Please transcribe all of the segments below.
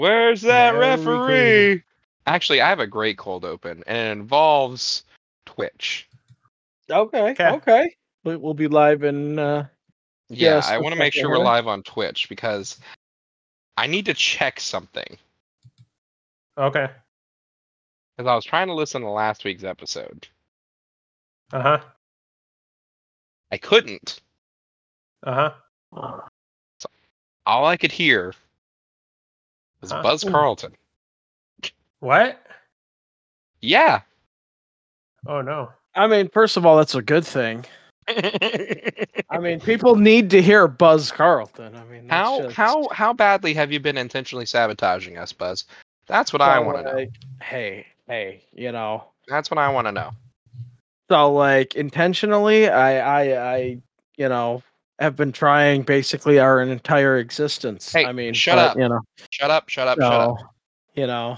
Where's that Very referee? Actually, I have a great cold open, and it involves Twitch. Okay. We'll be live in. Yeah, Yes, I want to make sure we're live on Twitch because I need to check something. Okay. Because I was trying to listen to last week's episode. Uh-huh. I couldn't. Uh-huh. So all I could hear was Buzz Carlton. What? Yeah. Oh, no. I mean, first of all, that's a good thing. I mean, people need to hear Buzz Carlton. I mean, how badly have you been intentionally sabotaging us, Buzz? That's what I want to know. Hey, you know. That's what I want to know. So, like, intentionally, I you know, have been trying basically our entire existence. Hey, I mean, shut up. You know, shut up. You know.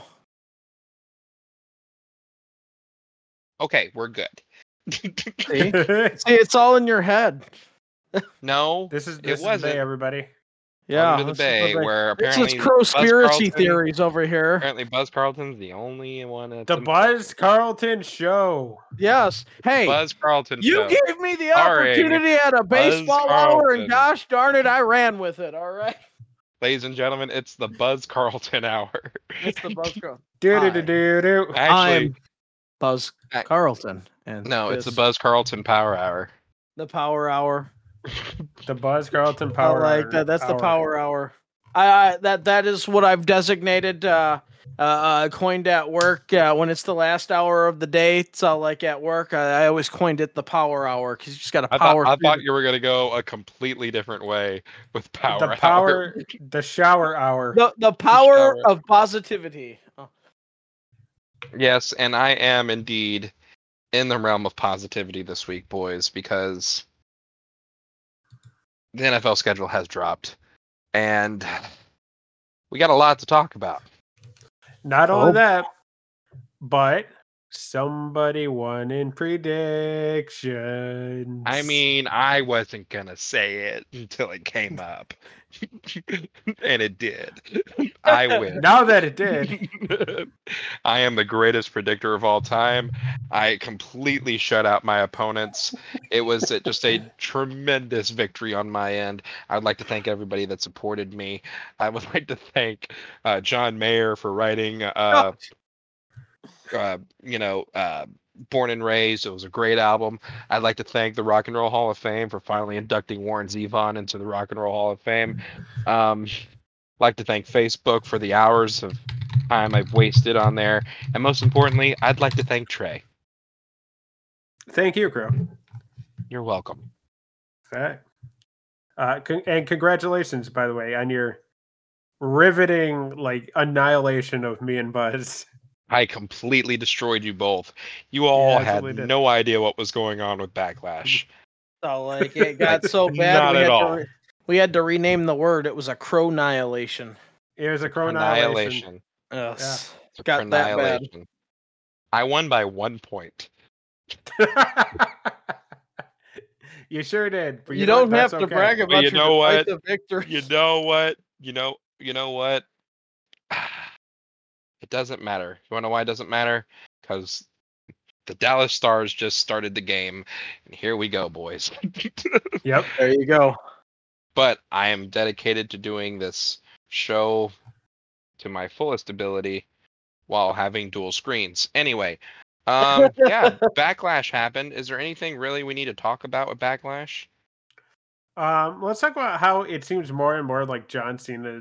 Okay, we're good. See, it's all in your head. No, This is it the wasn't. day, everybody. Yeah, to the Bay, where apparently this is conspiracy theories over here. Apparently, Buzz Carlton's the only one. The Buzz Carlton Show. Yes. Hey, Buzz Carlton. You gave me the opportunity at a baseball hour, and gosh darn it, I ran with it. All right. Ladies and gentlemen, it's the Buzz Carlton hour. It's the Buzz Carlton. Actually, I'm Buzz Carlton, and no, it's the Buzz Carlton Power Hour. The Power Hour. The Buzz Carlton Power Hour. That. That's the Power Hour. That is what I've designated. Coined at work when it's the last hour of the day. So like at work, I always coined it the Power Hour because you just got to power. I thought you were gonna go a completely different way with Power Hour. The Shower Hour. The power of positivity. Oh. Yes, and I am indeed in the realm of positivity this week, boys, because the NFL schedule has dropped, and we got a lot to talk about. Not only that, but somebody won in predictions. I mean, I wasn't gonna say it until it came up, and it did. I win. Now that it did, I am the greatest predictor of all time. I completely shut out my opponents. It was just a tremendous victory on my end. I'd like to thank everybody that supported me. I would like to thank John Mayer for writing, Born and Raised. It was a great album. I'd like to thank the Rock and Roll Hall of Fame for finally inducting Warren Zevon into the Rock and Roll Hall of Fame. Like to thank Facebook for the hours of time I've wasted on there. And most importantly, I'd like to thank Trey. Thank you, Crow. You're welcome. And congratulations, by the way, on your riveting annihilation of me and Buzz. I completely destroyed you both. You all had no idea what was going on with Backlash. So it got so bad. Not at all. We had to rename the word. It was a crow-nihilation. It was a crow-nihilation. Yes. Yeah. Got that bad. I won by 1 point. You sure did. But you don't have to brag about your victory. You know what? You know what? It doesn't matter. You want to know why it doesn't matter? Because the Dallas Stars just started the game, and here we go, boys. Yep. There you go. But I am dedicated to doing this show to my fullest ability while having dual screens. Anyway, Backlash happened. Is there anything really we need to talk about with Backlash? Let's talk about how it seems more and more like John Cena,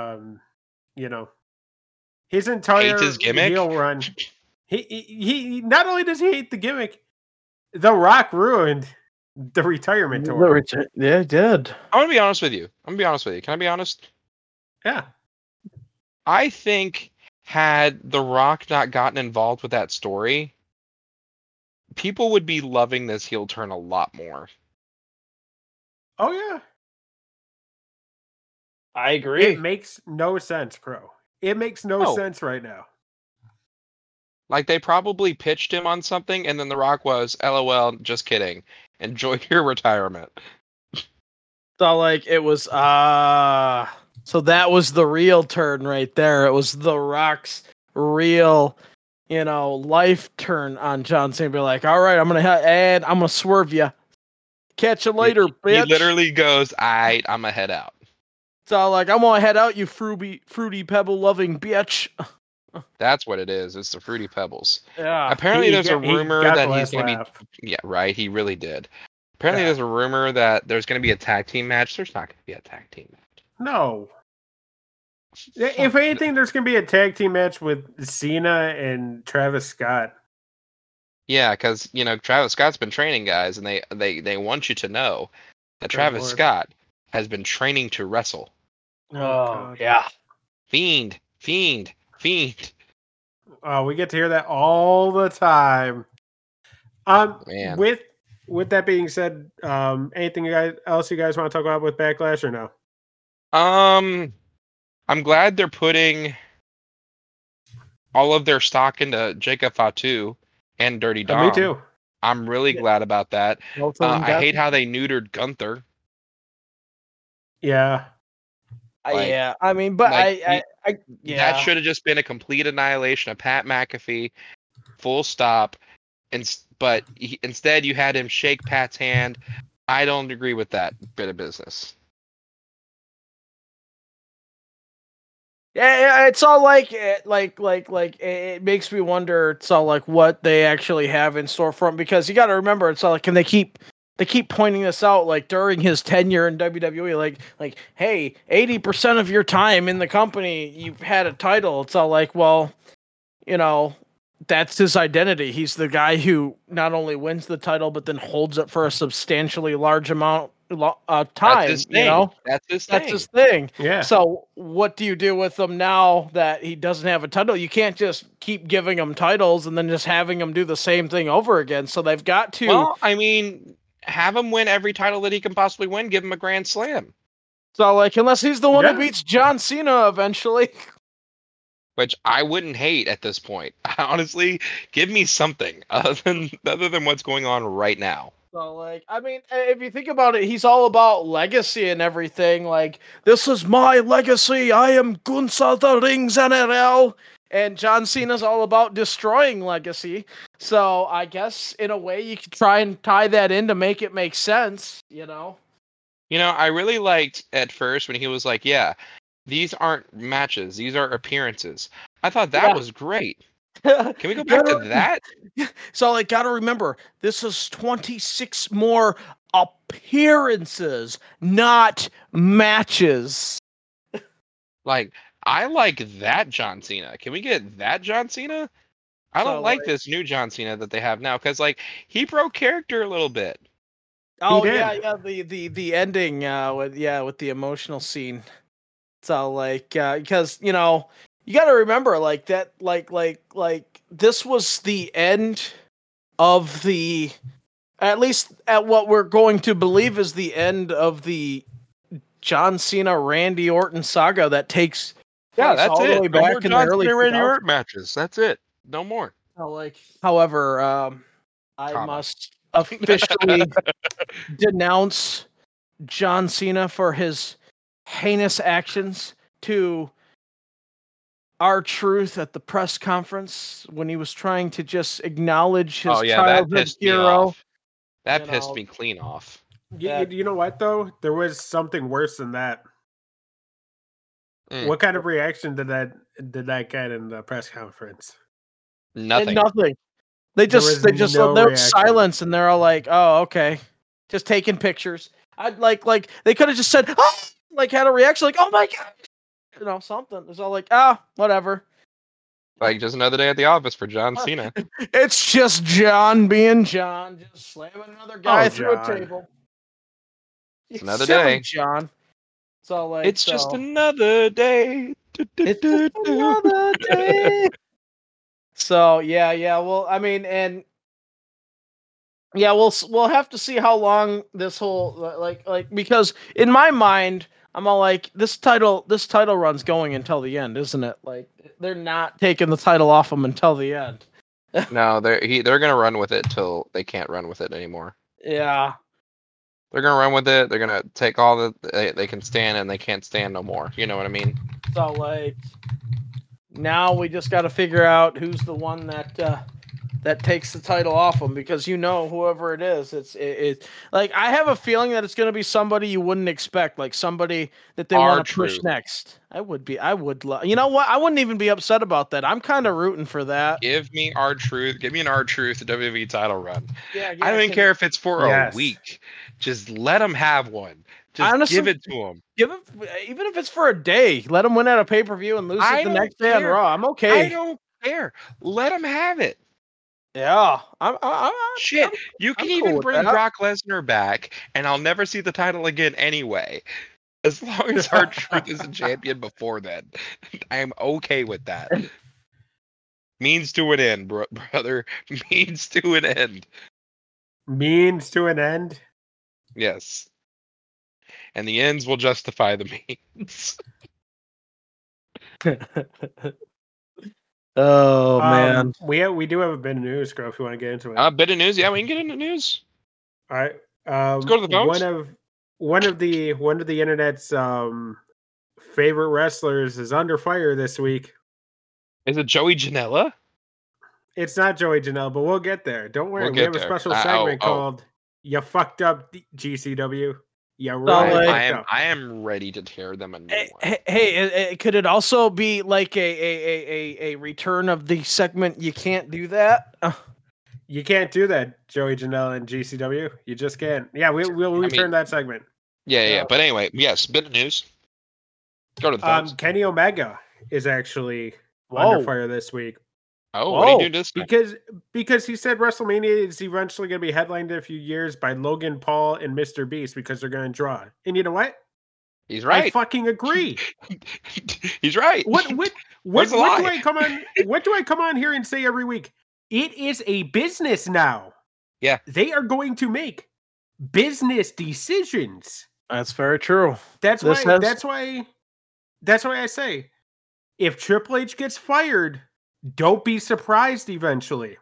his entire his gimmick? heel run. He not only does he hate the gimmick, The Rock ruined the retirement tour. Yeah, it did. I'm gonna be honest with you. Can I be honest? Yeah. I think had The Rock not gotten involved with that story, people would be loving this heel turn a lot more. Oh yeah. I agree. It makes no sense, Crow. It makes no sense right now. Like, they probably pitched him on something, and then The Rock was, LOL, just kidding. Enjoy your retirement. So, it was, So that was the real turn right there. It was The Rock's real, life turn on John Cena. Be like, all right, I'm gonna swerve you. Catch you later, bitch. He literally goes, I'm gonna head out. So like, I'm gonna head out, you fruity pebble loving bitch. That's what it is. It's the Fruity Pebbles. Yeah. Apparently, there's a rumor that he's going to laugh. be. Yeah, right. He really did. Apparently, there's a rumor that there's going to be a tag team match. There's not going to be a tag team match. No. If anything, there's going to be a tag team match with Cena and Travis Scott. Yeah, because Travis Scott's been training guys, and they want you to know that Travis Scott has been training to wrestle. Oh yeah. Fiend. Oh, we get to hear that all the time. Man. With that being said, anything else you guys want to talk about with Backlash or no? I'm glad they're putting all of their stock into Jacob Fatu and Dirty Dom. Me too. I'm really glad about that. I hate how they neutered Gunther. Yeah. Yeah, I mean, but that should have just been a complete annihilation of Pat McAfee, full stop. But instead, you had him shake Pat's hand. I don't agree with that bit of business. Yeah, it's all it makes me wonder. It's all like what they actually have in storefront, because you got to remember, it's all like, can they keep pointing this out, like during his tenure in WWE, like, hey, 80% of your time in the company, you've had a title. It's all like, well, that's his identity. He's the guy who not only wins the title, but then holds it for a substantially large amount of time. That's his thing. Yeah. So what do you do with him now that he doesn't have a title? You can't just keep giving him titles and then just having him do the same thing over again. So they've got to. Well, I mean, have him win every title that he can possibly win. Give him a Grand Slam. So, like, unless he's the one who beats John Cena eventually. Which I wouldn't hate at this point. Honestly, give me something other than what's going on right now. So, like, I mean, if you think about it, he's all about legacy and everything. Like, this is my legacy. I am Gunther the Rings NRL. And John Cena's all about destroying legacy. So I guess in a way you could try and tie that in to make it make sense, I really liked at first when he was like, yeah, these aren't matches, these are appearances. I thought that was great. Can we go back to that? So like, gotta remember, this is 26 more appearances, not matches. Like, I like that John Cena. Can we get that John Cena? I don't like this new John Cena that they have now, because like he broke character a little bit. Oh yeah, the ending with the emotional scene. So like because you got to remember like that like this was the end of the, at least at what we're going to believe is the end of the John Cena Randy Orton saga that takes. Yeah, that's all it. The way back in the early Randy Orton matches. That's it. No more. However, I must officially denounce John Cena for his heinous actions to R-Truth at the press conference when he was trying to just acknowledge his childhood hero. That pissed me clean off. You know what though? There was something worse than that. What kind of reaction did that get in the press conference? Nothing. They just there was silence, and they're all like, "Oh, okay," just taking pictures. I'd like they could have just said, "Oh," like had a reaction, like, "Oh my god," something. It's all like, whatever. Like just another day at the office for John Cena. It's just John being John, just slamming another guy through a table. It's another day, John. So like, it's just another day. It's just another day. So yeah. Well, I mean, and yeah, we'll have to see how long this whole like because in my mind, I'm all like, this title run's going until the end, isn't it? Like they're not taking the title off him until the end. No, they're gonna run with it till they can't run with it anymore. Yeah. They're gonna run with it. They're gonna take all that they can stand, and they can't stand no more. You know what I mean? So like, now we just got to figure out who's the one that takes the title off them, because whoever it is, it's like I have a feeling that it's going to be somebody you wouldn't expect, like somebody that they want to push next. You know what? I wouldn't even be upset about that. I'm kind of rooting for that. Give me R-Truth. Give me an R-Truth WWE title run. Yeah, I don't even care if it's for a week. Just let them have one. Just honestly, give it to them. Even if it's for a day. Let them win at a pay-per-view and lose it the next day on Raw. I'm okay. I don't care. Let them have it. Yeah, Shit, you can even bring Brock Lesnar back, and I'll never see the title again anyway. As long as R-Truth is a champion before then, I'm okay with that. Means to an end, brother. Means to an end. Means to an end? Yes. And the ends will justify the means. Oh man, we do have a bit of news, Crow. If you want to get into it, a bit of news, yeah, we can get into news. All right, let's go to the phones. One of the internet's favorite wrestlers is under fire this week. Is it Joey Janela? It's not Joey Janela, but we'll get there. Don't worry, we have a special segment called "You Fucked Up GCW." Yeah, right. I am ready to tear them a new one. Hey, could it also be like a return of the segment? You can't do that. You can't do that, Joey Janela and GCW. You just can't. Yeah, we'll return that segment. Yeah. But anyway, yes, bit of news. Go to the phones. Kenny Omega is actually under fire this week. Oh, what are you doing this time? Because he said WrestleMania is eventually going to be headlined in a few years by Logan Paul and Mr. Beast because they're going to draw. And you know what? He's right. I fucking agree. He's right. What do I come on? What do I come on here and say every week? It is a business now. Yeah, they are going to make business decisions. That's very true. That's why I say, if Triple H gets fired, don't be surprised eventually.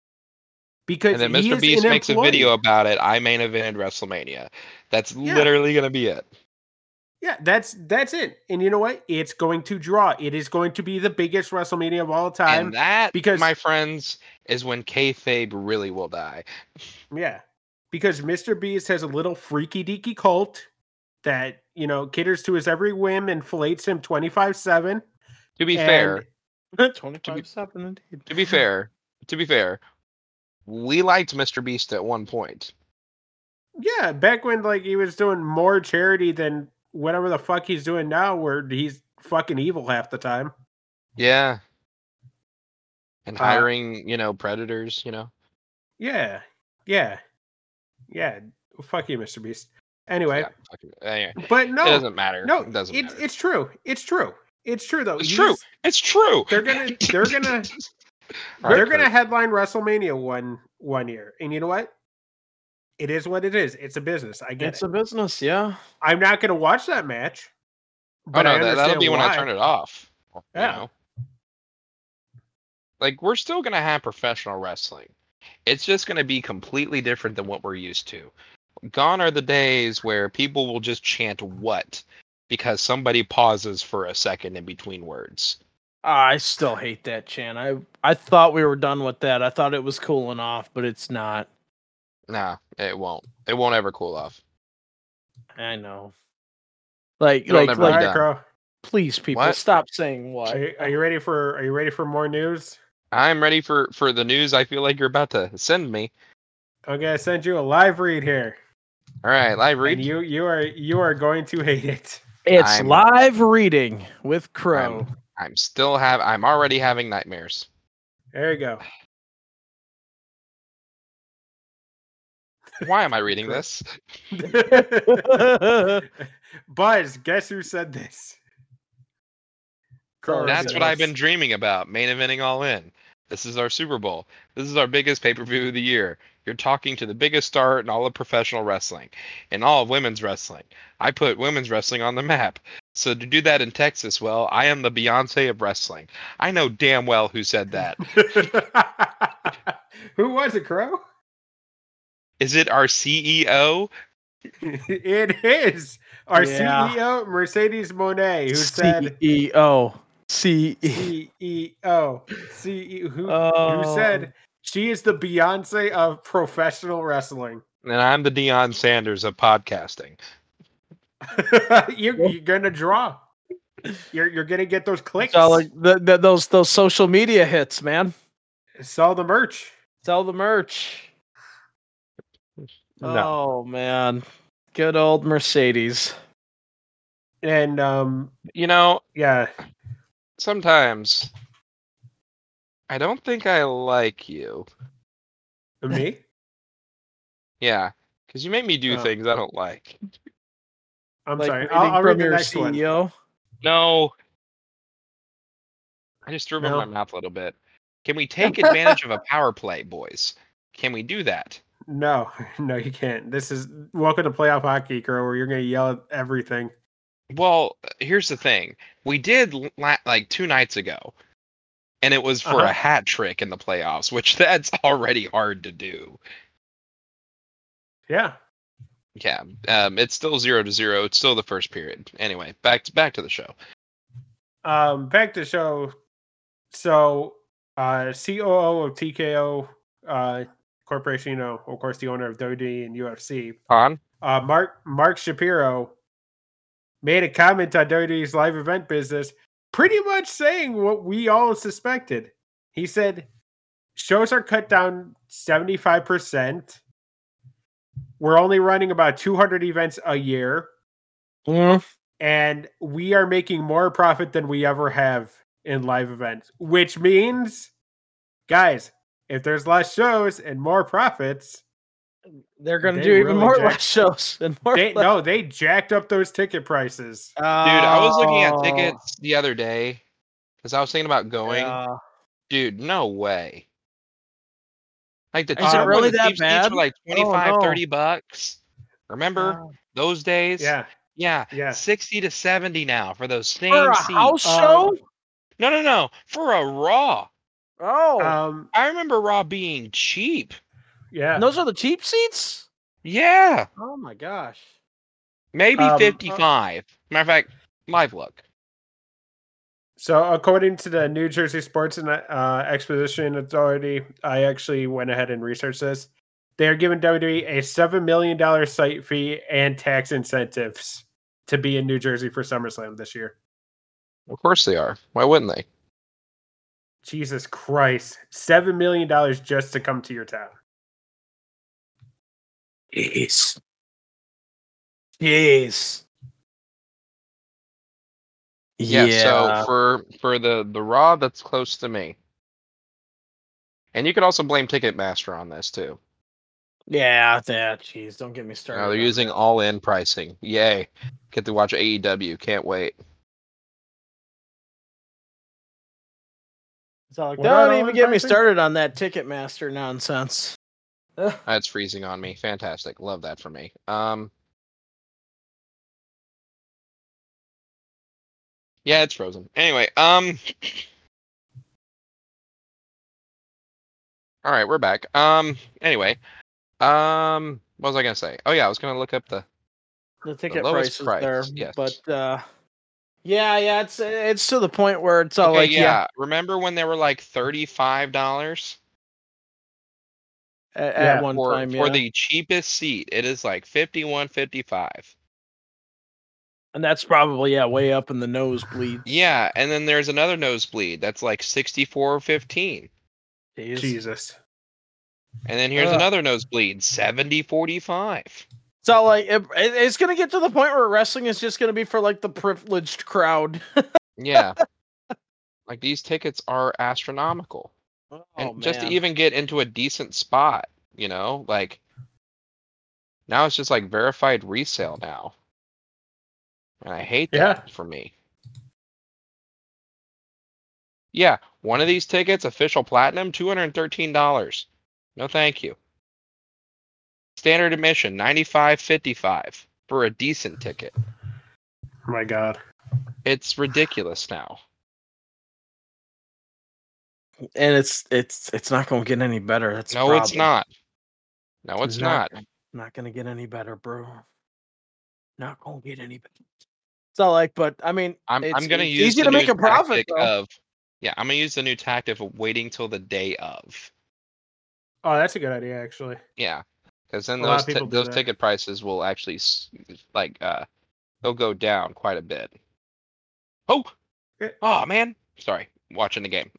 Because and then Mr. Beast makes a video about it. I main evented WrestleMania. That's literally going to be it. Yeah, that's it. And you know what? It's going to draw. It is going to be the biggest WrestleMania of all time. And that, my friends, is when kayfabe really will die. Yeah, because Mr. Beast has a little freaky deaky cult that, caters to his every whim and fillets him 24/7. To be fair. 25/7 indeed. To be fair, we liked Mr. Beast at one point. Yeah, back when he was doing more charity than whatever the fuck he's doing now, where he's fucking evil half the time. Yeah. And hiring, predators, Yeah. Fuck you, Mr. Beast. Anyway. Anyway. But no. It doesn't matter. No, it doesn't matter. It's true. It's true. It's true though. It's true. They're gonna headline WrestleMania one year. And you know what? It is what it is. It's a business. I get it. It's a business, yeah. I'm not gonna watch that match. But that'll be when I turn it off. Yeah. We're still gonna have professional wrestling. It's just gonna be completely different than what we're used to. Gone are the days where people will just chant "what" because somebody pauses for a second in between words. I still hate that chant. I thought we were done with that. I thought it was cooling off, but it's not. Nah, it won't. It won't ever cool off. I know. Crow. Please, people, stop saying what. Are you ready for more news? I'm ready for the news I feel like you're about to send me. I'm gonna send you a live read here. All right, live read. And you are going to hate it. It's live reading with Crow. I'm already having nightmares. There you go. Why am I reading this? Buzz, guess who said this? That's what I've been dreaming about. Main eventing All In. This is our Super Bowl. This is our biggest pay-per-view of the year. You're talking to the biggest star in all of professional wrestling, in all of women's wrestling. I put women's wrestling on the map. So to do that in Texas, well, I am the Beyonce of wrestling. I know damn well who said that. Who was it, Crow? Is it our CEO? It is our Yeah. CEO, Mercedes Monet, who said CEO. CEO, who said she is the Beyonce of professional wrestling. And I'm the Deion Sanders of podcasting. You're gonna draw. You're gonna get those clicks. So like those social media hits, man. Sell the merch. Sell the merch. No. Oh man, good old Mercedes. And You know, yeah, sometimes I don't think I like you. me. Yeah, because you make me do Oh. things I don't like. I'm Like sorry. reading I'll read from the your next one. CEO. No. I just threw up in No. my mouth a little bit. Can we take advantage of a power play, boys? Can we do that? No, no, you can't. This is welcome to playoff hockey, girl, where you're gonna yell at everything. Well, here's the thing. We did like 2 nights ago, and it was for a hat trick in the playoffs, which that's already hard to do. Yeah. Yeah, it's still 0-0. It's still the first period. Anyway, back to the show. Back to the show. So, COO of TKO Corporation, you know, of course, the owner of WWE and UFC, On? Mark Shapiro made a comment on WWE's live event business, pretty much saying what we all suspected. He said, shows are cut down 75%. We're only running about 200 events a year. And we are making more profit than we ever have in live events, which means, guys, if there's less shows and more profits, they're going to do even more less shows and more. They jacked up those ticket prices. Dude, I was looking at tickets the other day because I was thinking about going. Dude, no way. Like the is it really that bad? Seats were like 25, $30. Remember those days? Yeah. 60 to 70 now for those same for a seats. House show? No. For a Raw. Oh. I remember Raw being cheap. Yeah. And those are the cheap seats? Yeah. Oh my gosh. Maybe 55. Matter of fact, live look. So according to the New Jersey Sports and Exposition Authority, I actually went ahead and researched this. They are giving WWE a $7 million site fee and tax incentives to be in New Jersey for SummerSlam this year. Of course they are. Why wouldn't they? Jesus Christ. $7 million just to come to your town. Jeez. Yeah, so for the Raw that's close to me. And you could also blame Ticketmaster on this too. Yeah, jeez, don't get me started. No, they're using all-in pricing. Yay. Get to watch AEW. Can't wait. So don't even get me started on that Ticketmaster nonsense. That's freezing on me. Fantastic. Love that for me. Yeah, it's frozen. Anyway, all right, we're back. Anyway, what was I gonna say? Oh yeah, I was gonna look up the ticket prices there. Yes. But yeah, it's to the point where it's all like Remember when they were like $35 at one time for the cheapest seat? It is like $51.55. And that's probably way up in the nosebleeds. Yeah, and then there's another nosebleed that's like $64.15. Jesus. And then here's another nosebleed, $70.45. So like it's gonna get to the point where wrestling is just gonna be for like the privileged crowd. Yeah. Like these tickets are astronomical. And just to even get into a decent spot, you know, like now it's just like verified resale now. And I hate that for me. Yeah, one of these tickets, official platinum, $213. No, thank you. Standard admission, $95.55 for a decent ticket. Oh my God. It's ridiculous now. And it's not going to get any better. No, it's not. No, it's not. Not going to get any better, bro. not gonna get any better. So like, but I mean, I'm it's gonna it's use easy the to make new a profit tactic though. of I'm gonna use the new tactic of waiting till the day of. Oh, that's a good idea, actually. Yeah, because then A lot of people do those that. ticket prices will actually they'll go down quite a bit. Oh, Okay. oh man, sorry, watching the game.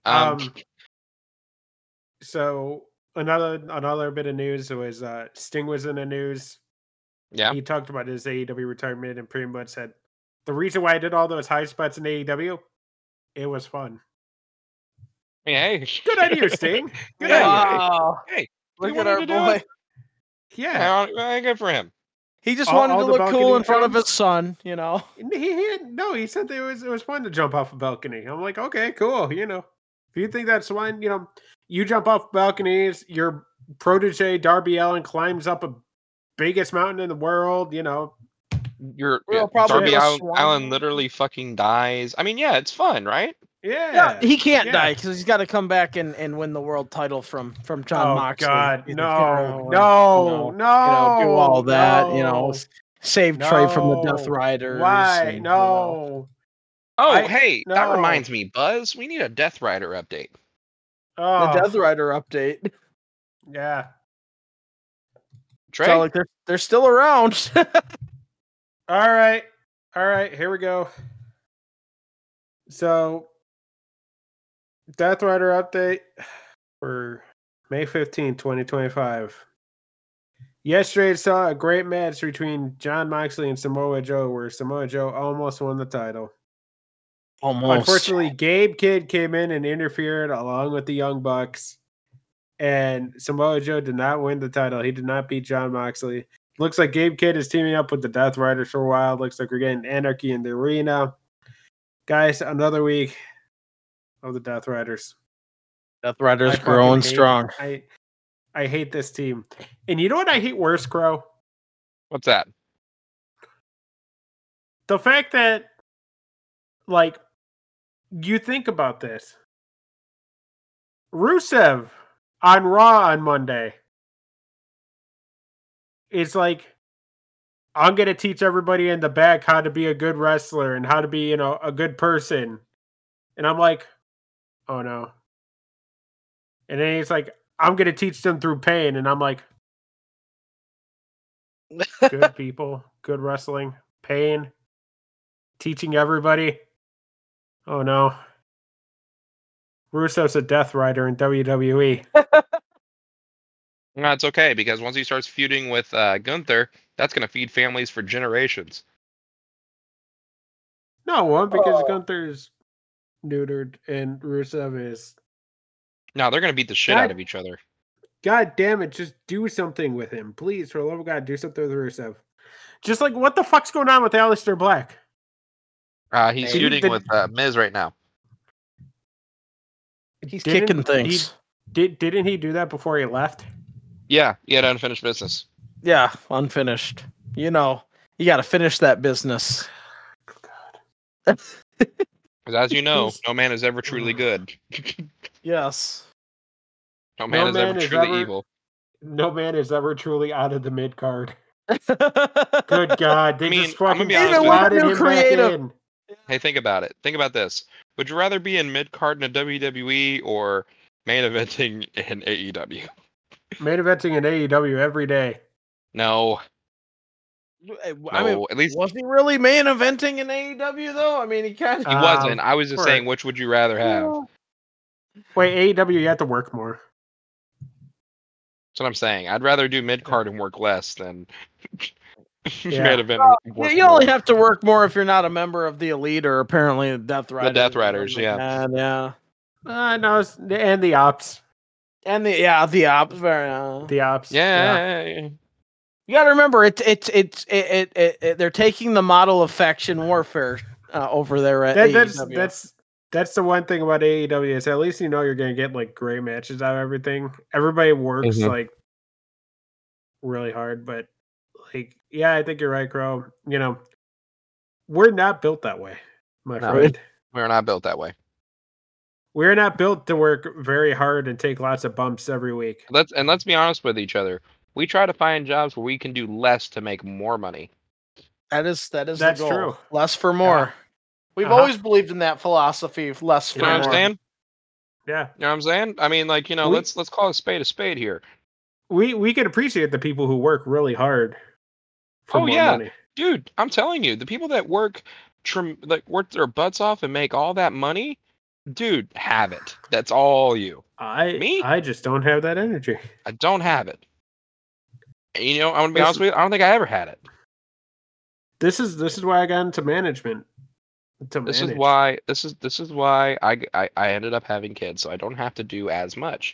So another bit of news was Sting was in the news. Yeah, He talked about his AEW retirement and pretty much said the reason why I did all those high spots in AEW, it was fun. hey, Good idea, Sting. Good Yeah, idea. Wow, hey, look he at wanted our to do boy. it. Yeah. Good for him. He just All- wanted all to the look cool in balcony front of jumps? his son, you know. He said it was fun to jump off a balcony. I'm like, okay, cool. If you think that's fun, you jump off balconies. Your protege Darby Allin climbs up a biggest mountain in the world. We'll probably Darby do a Allin swan. literally fucking dies. I mean, yeah, it's fun, right? Yeah, he can't die yeah. because he's got to come back and win the world title from John Oh Moxley. God, You no, know, do all that. no, Save Trey from the Death Riders. Why? and, No. Oh, hey, that no. reminds me, Buzz. We need a Death Rider update. the Oh, Death Rider update. yeah. Trey, So like they're still around. All right. Here we go. So, Death Rider update for May 15th, 2025. Yesterday saw a great match between Jon Moxley and Samoa Joe, where Samoa Joe almost won the title. Almost. Unfortunately, Gabe Kidd came in and interfered along with the Young Bucks, and Samoa Joe did not win the title. He did not beat Jon Moxley. Looks like Gabe Kidd is teaming up with the Death Riders for a while. Looks like we're getting Anarchy in the arena. Guys, another week of the Death Riders. Death Riders I growing fucking hate- strong. I hate this team. And you know what I hate worse, Crow? what's that? The fact that, like, you think about this. Rusev on Raw on Monday. It's like, I'm going to teach everybody in the back how to be a good wrestler and how to be, a good person. And I'm like, oh no. And then he's like, I'm going to teach them through pain. And I'm like, good people, good wrestling, pain, teaching everybody. Oh no. Rusev's a Death Rider in WWE. No, it's okay because once he starts feuding with Gunther, that's going to feed families for generations. No, one, because Gunther's neutered and Rusev is. No, they're going to beat the shit out of each other. God damn it, just do something with him. Please, for the love of God, do something with Rusev. Just like, what the fuck's going on with Aleister Black? He's feuding with Miz right now. He's kicking things. Didn't he do that before he left? Yeah, he had unfinished business. Yeah, unfinished. You got to finish that business. God. Because as you know, no man is ever truly good. Yes. No man is ever truly evil. No man is ever truly out of the mid card. Good God, they just fucking slotted him back in. Hey, think about it. Think about this. Would you rather be in mid card in a WWE or main eventing in AEW? Main eventing in AEW every day. No. I mean, at least was he really main eventing in AEW though? I mean, he kind of. He wasn't. I was just saying, which would you rather have? Wait, AEW, you have to work more. That's what I'm saying. I'd rather do mid card and work less than main event. You only have to work more if you're not a member of the Elite or apparently the Death Riders. The Death Riders, yeah. Yeah. No, and the Ops. And the Ops. The Ops. Yeah. You got to remember, they're taking the model of faction warfare over there at AEW. That's the one thing about AEW is at least you're going to get like great matches out of everything. Everybody works like really hard, but like, yeah, I think you're right, Crow. We're not built that way, my friend. We're not built that way. We're not built to work very hard and take lots of bumps every week. Let's be honest with each other. We try to find jobs where we can do less to make more money. That's the That's goal. true. Less for more. We've Uh-huh. always believed in that philosophy of less for You know what I'm more. saying? Yeah. You know what I'm saying? I mean, like, let's call a spade here. We can appreciate the people who work really hard for more money. Dude, I'm telling you, the people that work their butts off and make all that money, dude, have it. That's all you. Me? I just don't have that energy. I don't have it. And, I'm gonna be honest with you, I don't think I ever had it. This is why I got into management. This is why I ended up having kids, so I don't have to do as much.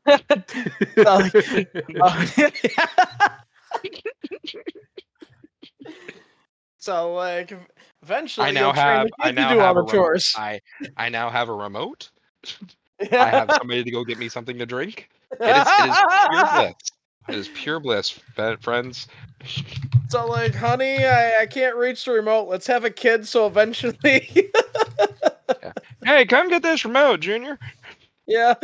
So like eventually I now have chores. I now have a remote. I have somebody to go get me something to drink. It is pure bliss. It is pure bliss, friends. So like, honey, I can't reach the remote. Let's have a kid. So eventually, yeah. Hey, come get this remote, Junior. Yeah.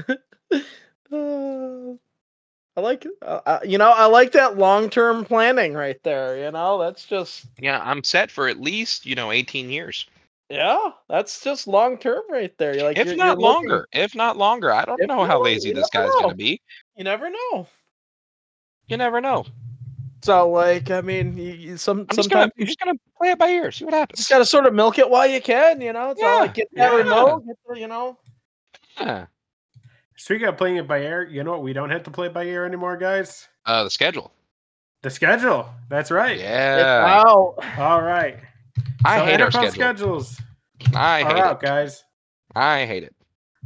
I like, I like that long-term planning right there. That's just. Yeah, I'm set for at least 18 years. Yeah, that's just long-term right there. You're like, if not longer. I don't know how lazy this guy's gonna be. You never know. You never know. So, like, I mean, sometimes you're just gonna play it by ear, see what happens. Just gotta sort of milk it while you can, It's all like get that remote, Yeah. Speaking of playing it by ear, you know what? We don't have to play it by ear anymore, guys. The schedule. The schedule. That's right. Yeah. Wow. All right. I hate our schedule. schedules. I hate it, guys. I hate it.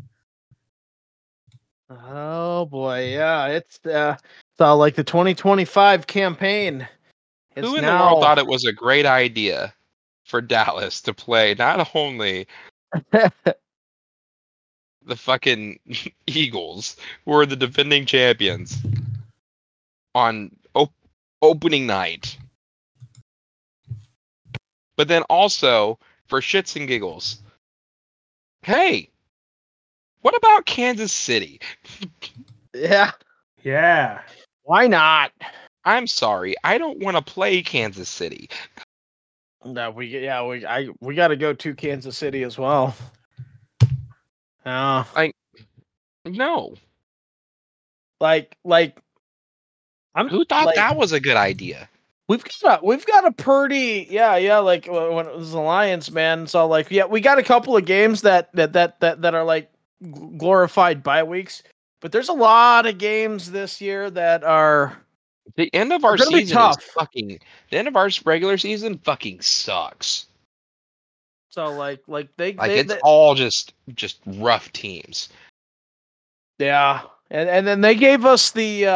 Oh boy, yeah, it's all like the 2025 campaign. Who in the world thought it was a great idea for Dallas to play not only the fucking Eagles, who are the defending champions, on opening night, but then also for shits and giggles, hey, what about Kansas City? Yeah. Why not? I'm sorry, I don't want to play Kansas City. No, we got to go to Kansas City as well. No. Who thought that was a good idea? We've got a pretty like when it was the Lions, man. So like we got a couple of games that are like glorified bye weeks, but there's a lot of games this year that are the end of our season is fucking. The end of our regular season fucking sucks. So like it's all just rough teams. Yeah, and then they gave us the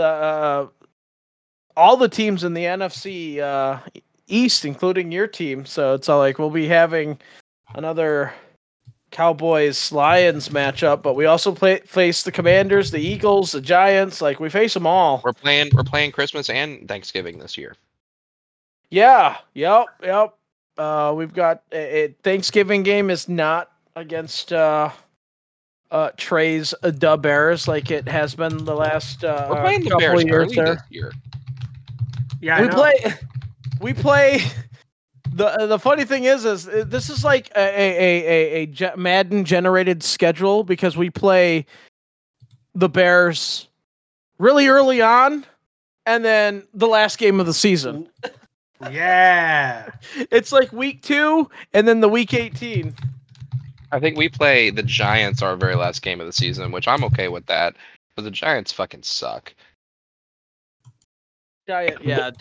all the teams in the NFC East, including your team. So it's all like we'll be having another Cowboys-Lions matchup, but we also face the Commanders, the Eagles, the Giants. Like we face them all. We're playing Christmas and Thanksgiving this year. Yeah. Yep. We've got a Thanksgiving game is not against Trey's Da Bears like it has been the last we're playing the Bears early this year. Yeah, we play. The funny thing is this is like a Madden generated schedule because we play the Bears really early on, and then the last game of the season. Yeah, it's like week 2 and then the week 18. I think we play the Giants our very last game of the season, which I'm okay with that, but the Giants fucking suck. Giants.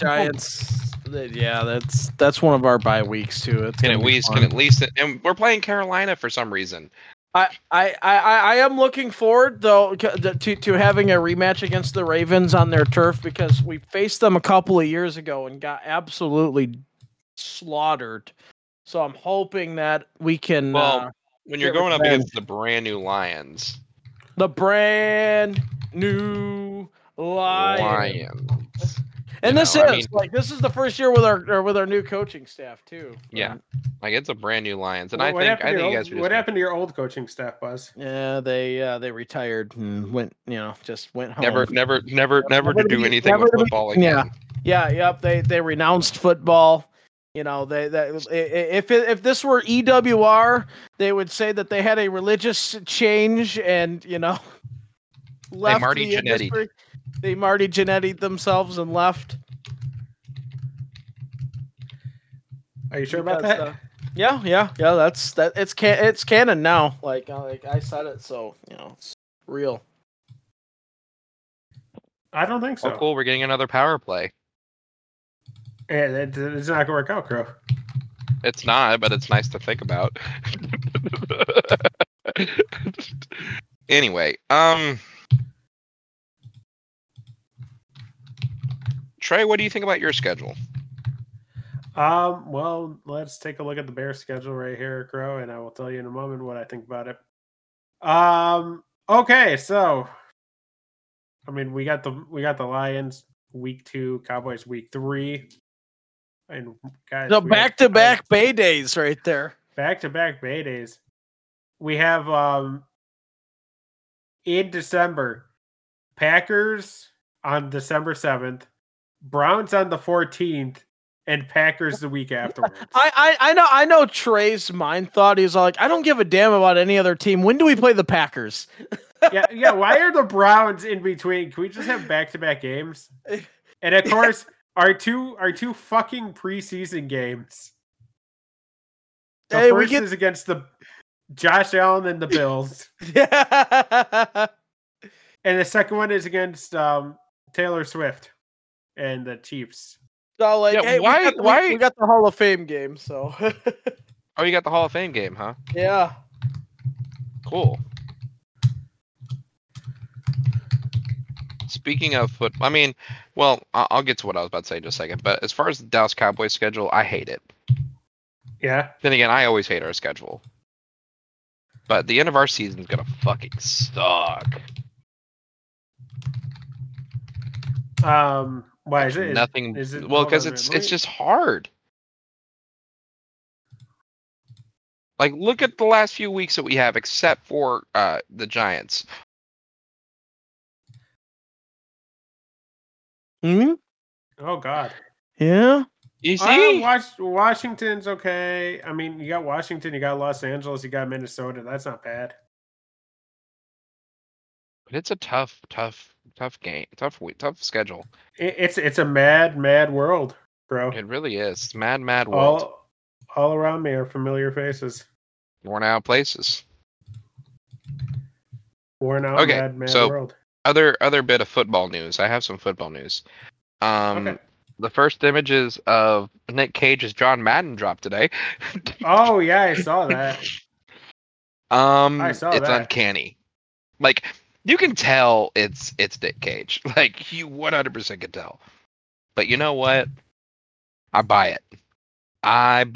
Yeah, that's one of our bye weeks too. Can at least, and we're playing Carolina for some reason. I am looking forward though to having a rematch against the Ravens on their turf because we faced them a couple of years ago and got absolutely slaughtered. So I'm hoping that we can. Well, when you're going up against the brand new Lions. The brand new Lions. And this is the first year with our new coaching staff too. Yeah, like it's a brand new Lions, and what I think you guys. What happened to your old coaching staff, Buzz? Yeah, they retired and went home. Never to do anything with football again. Yeah. Yep. They renounced football. You know, if this were EWR, they would say that they had a religious change and left Marty the industry. They Marty Jannetty themselves and left. Are you sure about that? Yeah. That's that. It's canon now. Like I said it, so it's real. I don't think so. Oh, cool. We're getting another power play. Yeah, it's not gonna work out, Crow. It's not, but it's nice to think about. Anyway, Trey, what do you think about your schedule? Well, let's take a look at the Bears schedule right here, Crow, and I will tell you in a moment what I think about it. Okay, so I mean, we got the Lions week 2, Cowboys week 3, and guys, so back-to-back Bay Days right there. Back-to-back Bay Days. We have in December, Packers on December 7th, Browns on the 14th, and Packers the week afterwards. I know Trey's mind thought. He's like, I don't give a damn about any other team. When do we play the Packers? yeah. Why are the Browns in between? Can we just have back-to-back games? And of course, our two fucking preseason games. The first is against the Josh Allen and the Bills. Yeah. And the second one is against Taylor Swift and the Chiefs. So like, hey, we got the Hall of Fame game, so. Oh, you got the Hall of Fame game, huh? Yeah. Cool. Speaking of football, I mean, well, I'll get to what I was about to say in just a second. But as far as the Dallas Cowboys schedule, I hate it. Yeah. Then again, I always hate our schedule. But the end of our season is gonna fucking suck. Why is it? Nothing. Well, because it's just hard. Like, look at the last few weeks that we have, except for the Giants. Hmm? Oh God. Yeah. You see? Washington's okay. I mean, you got Washington, you got Los Angeles, you got Minnesota. That's not bad. But it's a tough game, tough schedule. It's a mad world, bro. It really is. It's mad world. All around me are familiar faces. Worn out places. Worn out, okay, mad so world. Other bit of football news. I have some football news. Okay. The first images of Nick Cage's John Madden dropped today. Oh yeah, I saw that. I saw it's that. Uncanny. Like, you can tell it's Nick Cage. Like, you 100% can tell. But you know what? I buy it. I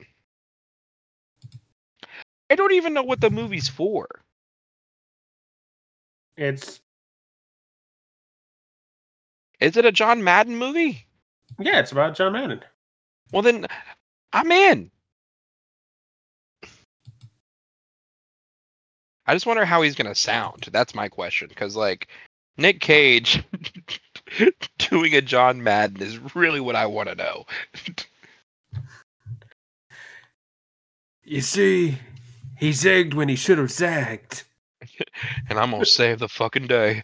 don't even know what the movie's for. Is it a John Madden movie? Yeah, it's about John Madden. Well, then I'm in. I just wonder how he's going to sound. That's my question. Because, like, Nick Cage doing a John Madden is really what I want to know. You see, he zagged when he should have zagged. And I'm going to save the fucking day.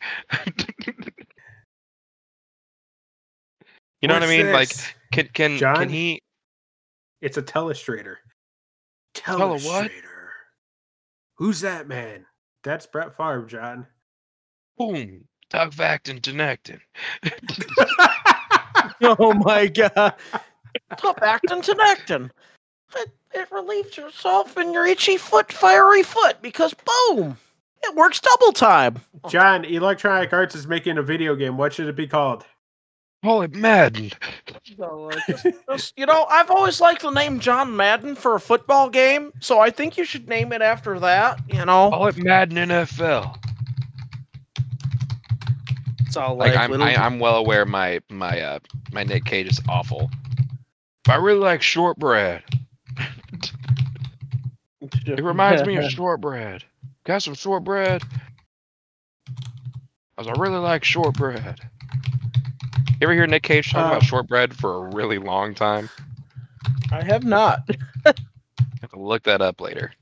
You know what I mean? This? Like, John, can he? It's a telestrator. What? Who's that man? That's Brett Favre, John. Boom. Doug Vacton Tenecton. Oh my God. Doug Vacton Tenecton. It relieves yourself in your itchy foot, fiery foot, because boom, it works double time. John, Electronic Arts is making a video game. What should it be called? Call it Madden. So, I've always liked the name John Madden for a football game, so I think you should name it after that. Call it Madden NFL. It's all like I'm well aware my Nick Cage is awful. But I really like shortbread. It reminds me of shortbread. Got some shortbread? I really like shortbread. You ever hear Nick Cage talk about shortbread for a really long time? I have not. I have to look that up later.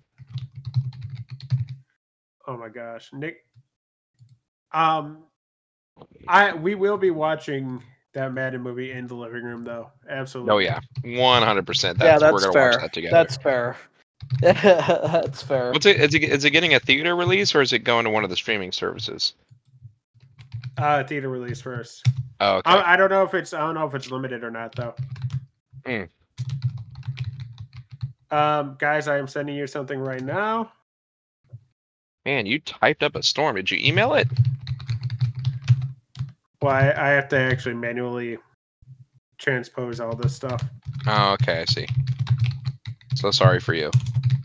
Oh my gosh, Nick. We will be watching that Madden movie in the living room, though. Absolutely. Oh yeah, 100%. That's We're gonna fair. watch that together. That's fair. That's fair. What's it? Is it getting a theater release or is it going to one of the streaming services? Theater release first. Oh, okay. I don't know if it's limited or not though. Guys, I am sending you something right now. Man, you typed up a storm. Did you email it? Well, I have to actually manually transpose all this stuff. Oh, okay, I see. So sorry for you.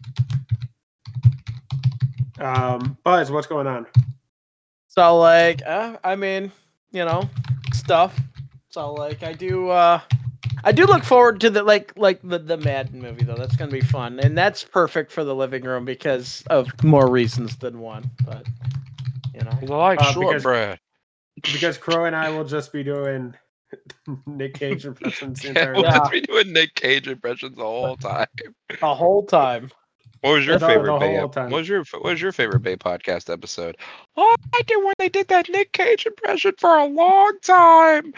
Buzz, what's going on? So like, I mean, you know, stuff. So like, I do look forward to the the Madden movie though. That's gonna be fun, and that's perfect for the living room because of more reasons than one. But you know, I like shortbread. Because Crow and I will just be doing Nick Cage impressions the Yeah, entire we'll time. just be doing Nick Cage impressions the whole time. The whole time. What was your favorite Bay? whole time. What was your favorite Bay podcast episode? Oh, I liked it when they did that Nick Cage impression for a long time.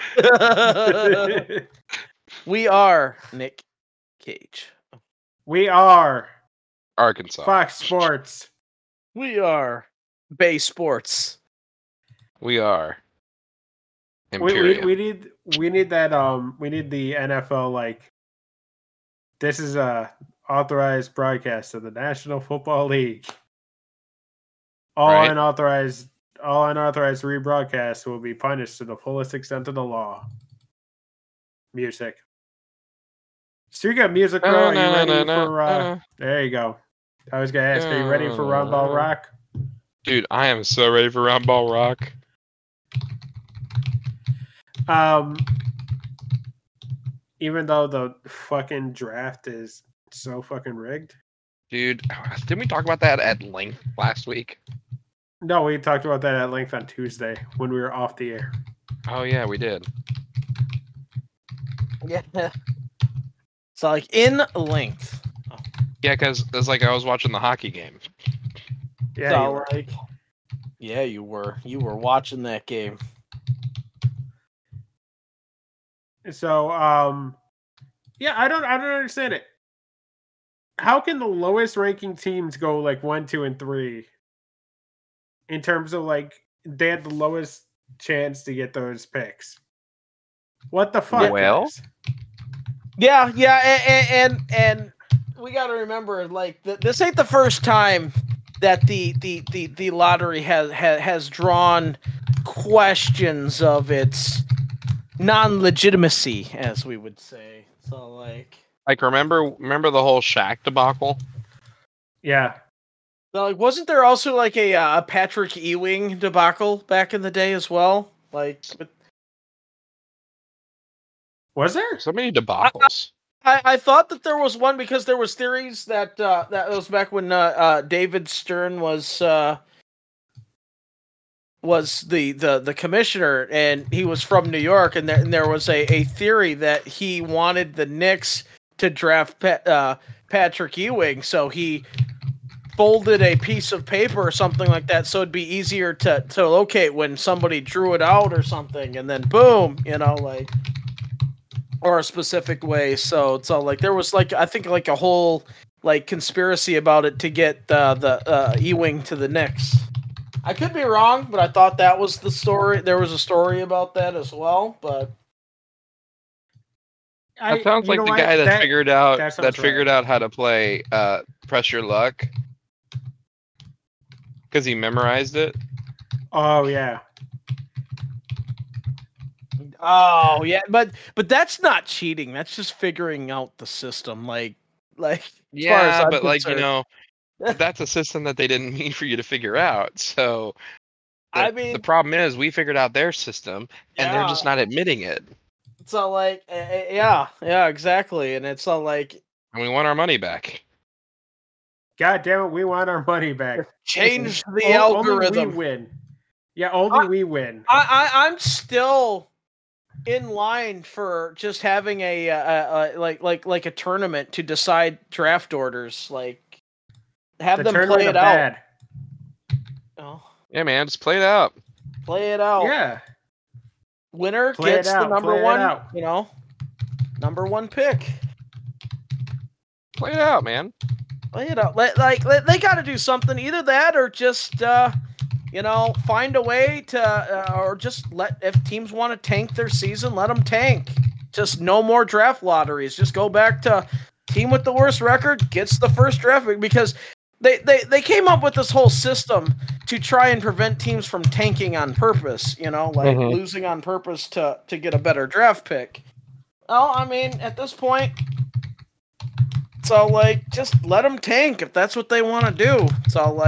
We are Nick Cage. We are Arkansas. Fox Sports. We are Bay Sports. We are Imperium. We need that we need the NFL like this is a authorized broadcast of the National Football League. All unauthorized rebroadcasts will be punished to the fullest extent of the law. Music. So you got music, Crow. Are you ready for there you go. I was gonna ask, are you ready for Round Ball Rock? Dude, I am so ready for Round Ball Rock. Even though the fucking draft is so fucking rigged. Dude, didn't we talk about that at length last week? No, we talked about that at length on Tuesday when we were off the air. Oh yeah, we did. Yeah. So like in length. Oh. Yeah, because it's like I was watching the hockey game. Yeah, so like, yeah, you were watching that game. So yeah, I don't understand it. How can the lowest ranking teams go like 1, 2, and 3 in terms of like they had the lowest chance to get those picks? What the fuck? Well, guys? Yeah, and we got to remember, like, this ain't the first time that the lottery has drawn questions of its non-legitimacy, as we would say. So, like remember the whole Shaq debacle? Yeah. So, like, wasn't there also like a Patrick Ewing debacle back in the day as well? Like. Was there so many debacles? I thought that there was one because there was theories that that was back when David Stern was the commissioner, and he was from New York, and there was a theory that he wanted the Knicks to draft Patrick Ewing, so he folded a piece of paper or something like that, so it'd be easier to locate when somebody drew it out or something, and then boom, like. Or a specific way, so it's all like there was like I think like a whole like conspiracy about it to get the Ewing to the Knicks. I could be wrong, but I thought that was the story. There was a story about that as well, but that sounds like the guy that figured out how to play Press Your Luck because he memorized it. Oh yeah. Oh yeah, but that's not cheating. That's just figuring out the system. Like yeah, but like that's a system that they didn't mean for you to figure out. So I mean, the problem is we figured out their system, and they're just not admitting it. It's all like yeah, exactly, and it's all like, and we want our money back. God damn it, we want our money back. Change the algorithm. Only we win. Yeah, only we win. I'm still in line for just having a like a tournament to decide draft orders. Like, have them play it out. Oh, Yeah, man, just play it out. play it out. Yeah. Winner Play it gets the out, number play it one. out. You know, number one pick. Play it out, man. Play it out. They got to do something. Either that or just find a way to or just let, if teams want to tank their season, let them tank. Just no more draft lotteries. Just go back to team with the worst record gets the first draft pick, because they came up with this whole system to try and prevent teams from tanking on purpose, losing on purpose to get a better draft pick. Well, I mean, at this point, so just let them tank if that's what they want to do. So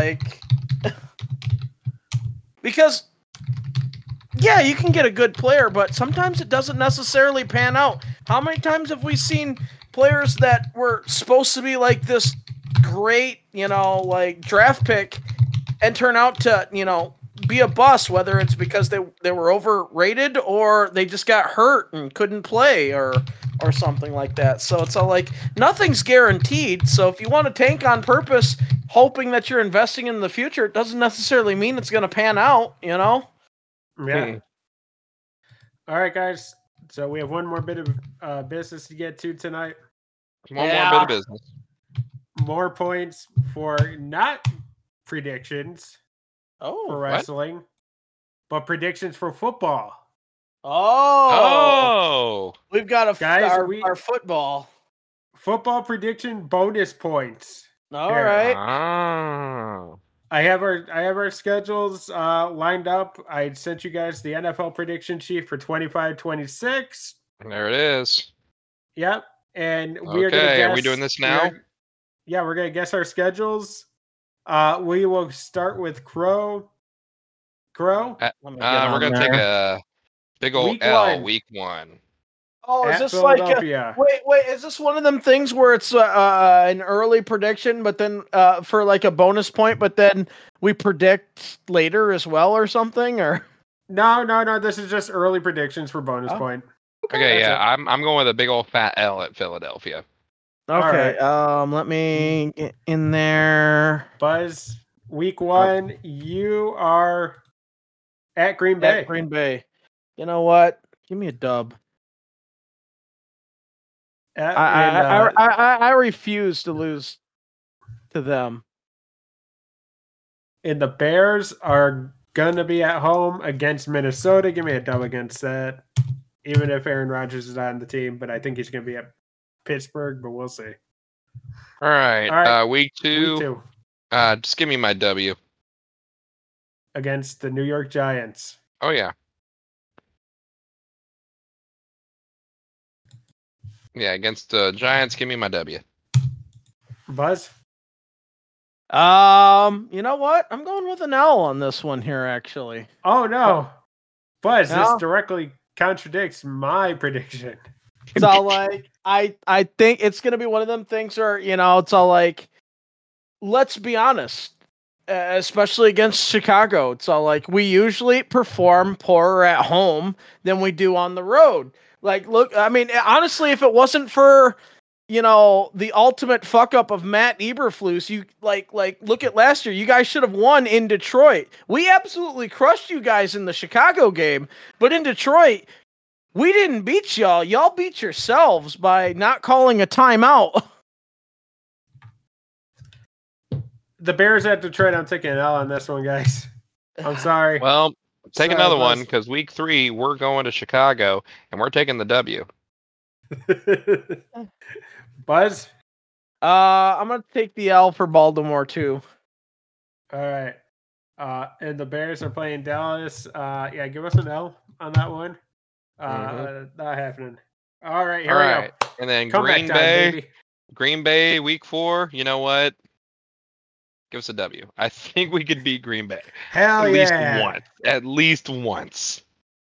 because yeah, you can get a good player, but sometimes it doesn't necessarily pan out. How many times have we seen players that were supposed to be like this great, draft pick and turn out to, be a bust, whether it's because they were overrated or they just got hurt and couldn't play or something like that. So it's all nothing's guaranteed. So if you want to tank on purpose, hoping that you're investing in the future, it doesn't necessarily mean it's going to pan out, Yeah. All right, guys. So we have one more bit of business to get to tonight. One more bit of business. More points for not predictions for wrestling, but predictions for football. Oh, we've got our football prediction bonus points. All right. Oh. I have our schedules lined up. I sent you guys the NFL prediction sheet for 25-26. There it is. Yep. And we are going to guess. Are we doing this now? We're going to guess our schedules. We will start with Crow. We're going to take a big old week one. Oh, is this wait, is this one of them things where it's an early prediction, but then for a bonus point, but then we predict later as well or something? Or No, this is just early predictions for bonus point. Okay, I'm going with a big old fat L at Philadelphia. Okay, right. Let me get in there. Buzz, week one, you are at Green Bay. At Green Bay. You know what? Give me a dub. I refuse to lose to them. And the Bears are gonna be at home against Minnesota. Give me a dub against that. Even if Aaron Rodgers is not on the team, but I think he's gonna be at Pittsburgh, but we'll see. All right. Week two. Just give me my W. Against the New York Giants. Oh yeah. Yeah, against the Giants, give me my W. Buzz? You know what? I'm going with an L on this one here, actually. Oh, no. Buzz, this directly contradicts my prediction. It's all I think it's going to be one of them things where, it's all let's be honest, especially against Chicago. It's all we usually perform poorer at home than we do on the road. Look, I mean, honestly, if it wasn't for, the ultimate fuck up of Matt Eberflus, you look at last year, you guys should have won in Detroit. We absolutely crushed you guys in the Chicago game, but in Detroit, we didn't beat y'all. Y'all beat yourselves by not calling a timeout. The Bears at Detroit, I'm taking an L on this one, guys. I'm sorry. Well, take another one, because week 3, we're going to Chicago, and we're taking the W. Buzz? I'm going to take the L for Baltimore, too. All right. And the Bears are playing Dallas. Give us an L on that one. Not happening. All right, here we go. And then Comeback Green Bay, week 4. You know what? Give us a W. I think we could beat Green Bay. Hell at least once. At least once.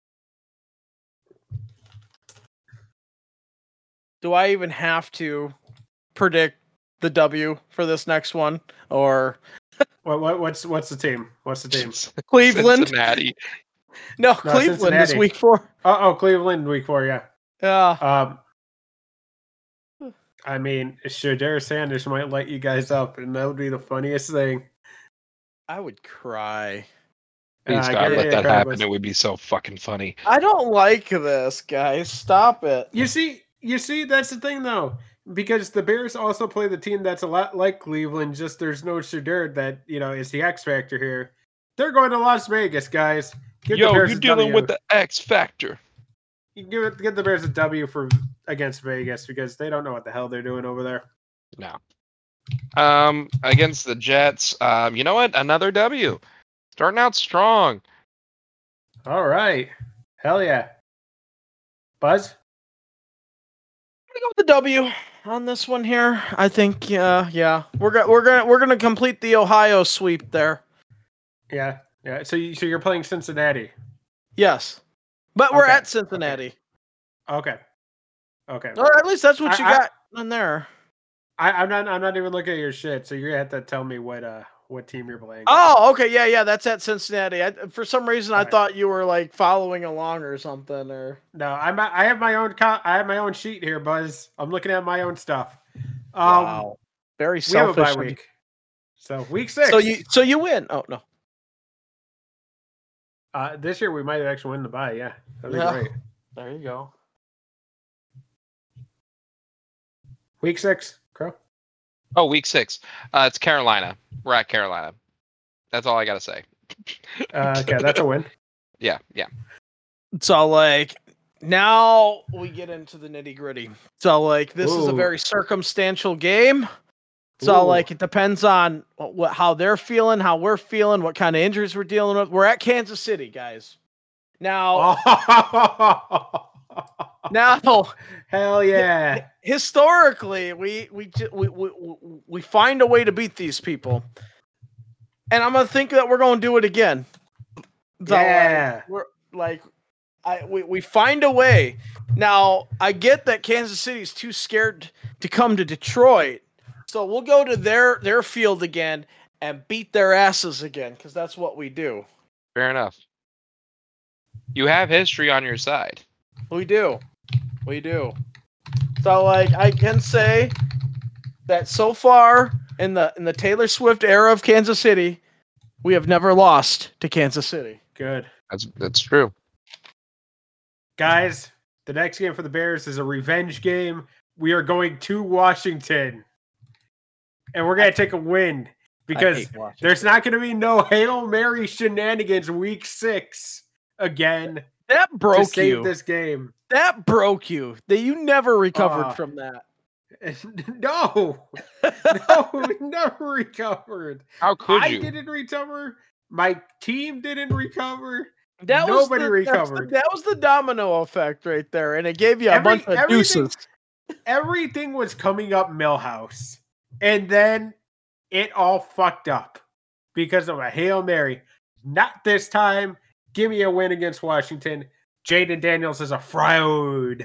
Do I even have to predict the W for this next one? Or what's the team? What's the team? Cleveland. Cincinnati. No, Cleveland is Cincinnati. week 4. Oh, Cleveland week 4, yeah. Yeah. I mean, Shedeur Sanders might light you guys up, and that would be the funniest thing. I would cry. Please I God, get let it, that Craig, happen. but- It would be so fucking funny. I don't like this, guys. Stop it. You see, that's the thing though, because the Bears also play the team that's a lot like Cleveland. Just there's no Shedeur that is the X factor here. They're going to Las Vegas, guys. Give the Yo, Bears you're a dealing W. with the X Factor. You give the Bears a W against Vegas because they don't know what the hell they're doing over there. No. Against the Jets, you know what? Another W. Starting out strong. All right, hell yeah, Buzz. I'm gonna go with the W on this one here. I think, yeah, we're gonna complete the Ohio sweep there. Yeah. So you're playing Cincinnati. Yes, but we're Okay, at Cincinnati. Okay. Or at least that's what you got on there. I'm not even looking at your shit, so you're gonna have to tell me what team you're playing. Oh, okay, yeah, that's at Cincinnati. For some reason, I Alright. thought you were like following along or something. Or No, I have my own I have my own sheet here, Buzz. I'm looking at my own stuff. wow, very We have a selfish. bye week. So week 6. So you win. Oh no. This year we might actually win the bye. Yeah, that'd be Yeah. great. There you go. Week 6, Crow. Oh, week 6. It's Carolina. We're at Carolina. That's all I gotta say. Okay, that's a win. Yeah. So like now we get into the nitty gritty. So like this is a Ooh. very circumstantial game. So Ooh. like it depends on how they're feeling, how we're feeling, what kind of injuries we're dealing with. We're at Kansas City, guys. Now, now Hell yeah. historically, we find a way to beat these people, and I'm gonna think that we're gonna do it again. So, Yeah. we find a way. Now, I get that Kansas City's too scared to come to Detroit, so we'll go to their field again and beat their asses again because that's what we do. Fair enough. You have history on your side. We do. So like I can say that so far in the Taylor Swift era of Kansas City, we have never lost to Kansas City. Good. That's true. Guys, the next game for the Bears is a revenge game. We are going to Washington. And we're going to take a win because there's not going to be no Hail Mary shenanigans week 6 again That to broke save you. this game. That broke you. That you never recovered from that. No, we never recovered. How could I you? didn't recover. My team didn't recover. That Nobody was recovered. That was the domino effect right there, and it gave you a bunch of deuces. Everything was coming up Millhouse, and then it all fucked up because of a Hail Mary. Not this time. Give me a win against Washington. Jaden Daniels is a fraud.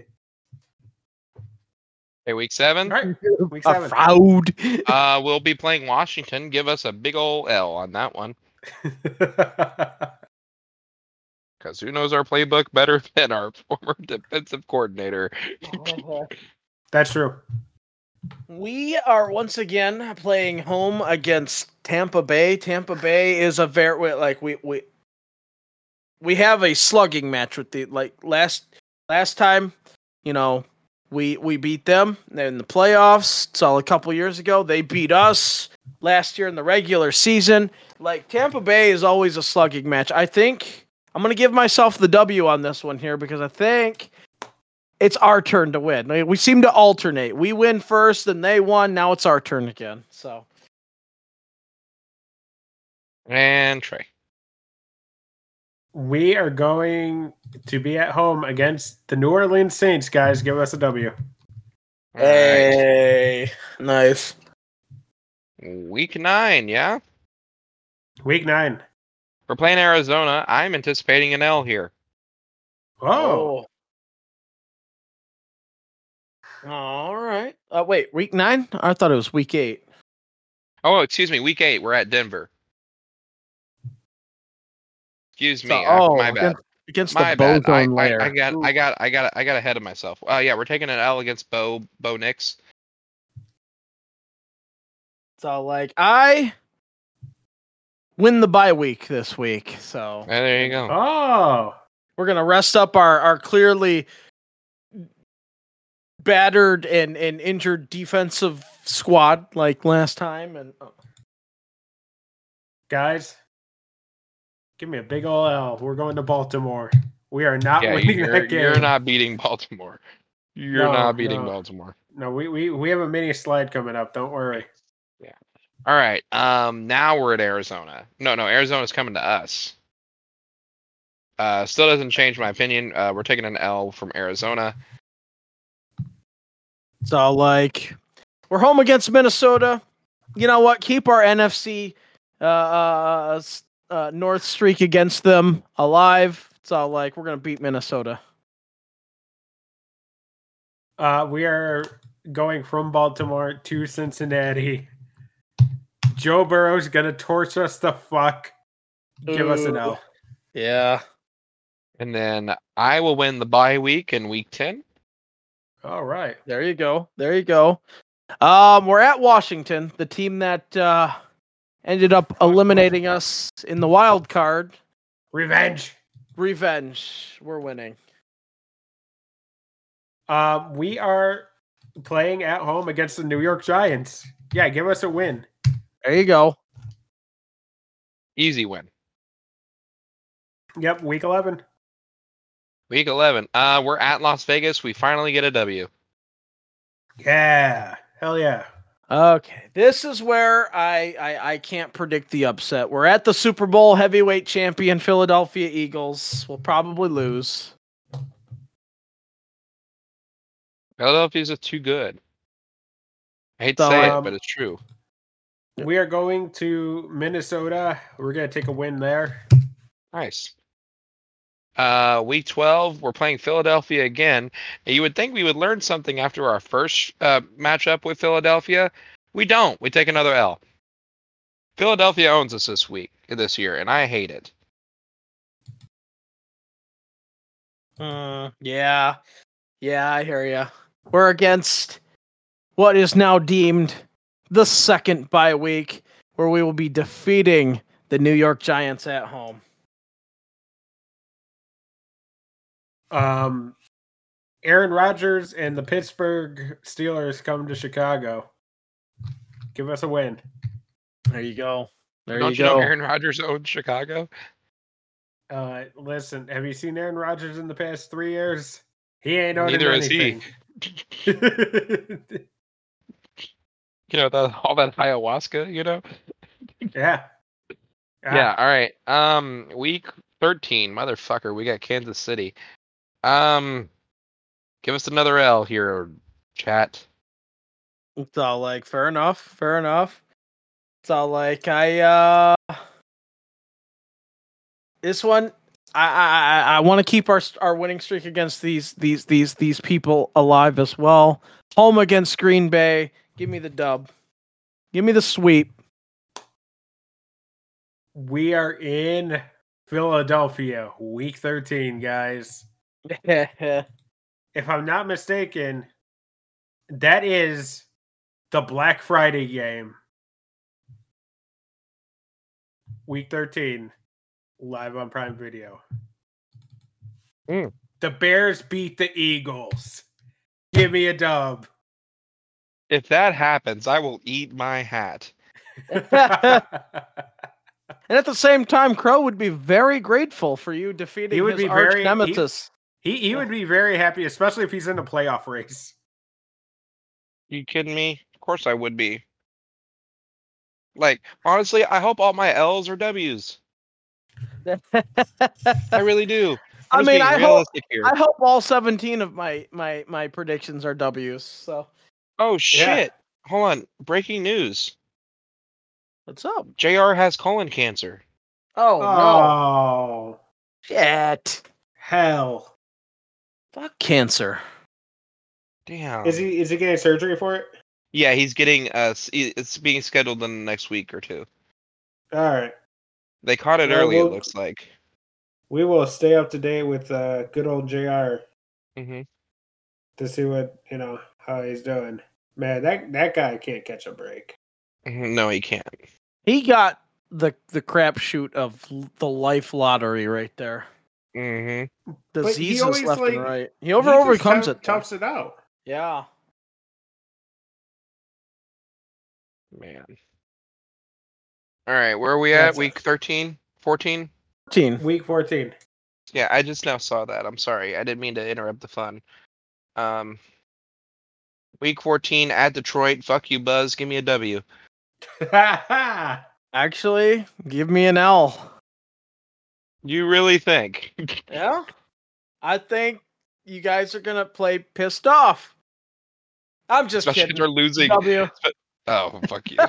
Hey, week 7. All right, week A 7. fraud. We'll be playing Washington. Give us a big ol' L on that one. Because who knows our playbook better than our former defensive coordinator? That's true. We are once again playing home against Tampa Bay. Tampa Bay is a very we have a slugging match with the last time, we beat them in the playoffs. So a couple years ago, they beat us last year in the regular season. Like Tampa Bay is always a slugging match. I think I'm going to give myself the W on this one here because I think it's our turn to win. We seem to alternate. We win first, then they won. Now it's our turn again. So. And Trey. We are going to be at home against the New Orleans Saints, guys. Give us a W. All Hey, nice. right. Week 9, yeah? Week 9. We're playing Arizona. I'm anticipating an L here. Oh. All right. Wait, week 9? I thought it was week 8. Oh, excuse me. Week 8, we're at Denver. Excuse me. So, My bad. against My the bad. Bozone layer. I got ahead of myself. Yeah, we're taking an L against Bo Nix. So like I win the bye week this week. So There you go. Oh, we're gonna rest up our clearly battered and injured defensive squad like last time. And guys, give me a big ol' L. We're going to Baltimore. We are not Yeah, winning that game. you're not beating Baltimore. You're not beating Baltimore. No, we have a mini slide coming up. Don't worry. Yeah. All right. Now we're at Arizona. No, Arizona's coming to us. Still doesn't change my opinion. We're taking an L from Arizona. so like we're home against Minnesota. You know what? Keep our NFC North streak against them alive. So like we're gonna beat Minnesota. We are going from Baltimore to Cincinnati. Joe Burrow's gonna torch us the fuck. Give us an L. Yeah. And then I will win the bye week in week 10. All right. There you go. We're at Washington, the team that ended up eliminating us in the wild card. Revenge. We're winning. We are playing at home against the New York Giants. Yeah, give us a win. There you go. Easy win. Yep, week 11. Week 11. We're at Las Vegas. We finally get a W. Yeah. Hell yeah. Okay, this is where I can't predict the upset. We're at the Super Bowl heavyweight champion Philadelphia Eagles. We'll probably lose. Philadelphia's just too good. I hate to say it, but it's true. We are going to Minnesota. We're going to take a win there. Nice. Week 12, we're playing Philadelphia again. Now, you would think we would learn something after our first matchup with Philadelphia. We don't. We take another L. Philadelphia owns us this year, and I hate it. Yeah, I hear ya. We're against what is now deemed the second bye week, where we will be defeating the New York Giants at home. Aaron Rodgers and the Pittsburgh Steelers come to Chicago. Give us a win. There you go. Don't you know Aaron Rodgers owns Chicago? Listen, have you seen Aaron Rodgers in the past 3 years? He ain't owning Neither anything. is he. All that ayahuasca, Yeah. Yeah, all right. Week 13, motherfucker, we got Kansas City. Give us another L here, chat. It's all like fair enough. It's all like this one I want to keep our winning streak against these people alive as well. Home against Green Bay. Give me the dub. Give me the sweep. We are in Philadelphia, week 13, guys. If I'm not mistaken, that is the Black Friday game. Week 13, live on Prime Video. The Bears beat the Eagles. Give me a dub. If that happens, I will eat my hat. And at the same time, Crow would be very grateful for you defeating his arch nemesis. He would be very happy, especially if he's in a playoff race. You kidding me? Of course I would be. Like, honestly, I hope all my L's are W's. I really do. I mean, I hope all 17 of my predictions are W's. So. Oh shit! Yeah. Hold on. Breaking news. What's up? JR has colon cancer. Oh no! Oh shit! Hell! Fuck cancer. Damn. Is he getting surgery for it? Yeah, he's getting it's being scheduled in the next week or two. All right. They caught it early. It looks like. We will stay up to date with good old JR Mm-hmm. to see what how he's doing. Man, that guy can't catch a break. No, he can't. He got the crapshoot of the life lottery right there. Mm-hmm. Diseases left and right. He just overcomes it. Toughs it out. Yeah. Man. All right, where are we at? Week 13? 14? 14. Week 14. Yeah, I just now saw that. I'm sorry. I didn't mean to interrupt the fun. Week 14 at Detroit. Fuck you, Buzz. Give me a W. Actually, give me an L. You really think? Yeah. I think you guys are going to play pissed off. I'm just Especially kidding. they're losing. W. Oh, fuck you.